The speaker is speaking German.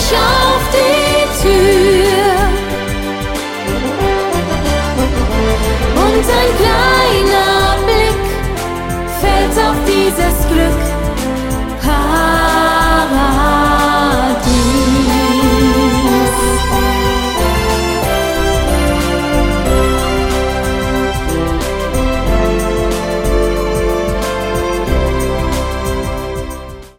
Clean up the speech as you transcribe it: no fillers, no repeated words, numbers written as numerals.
ich auf die Tür und ein kleiner Blick fällt auf dieses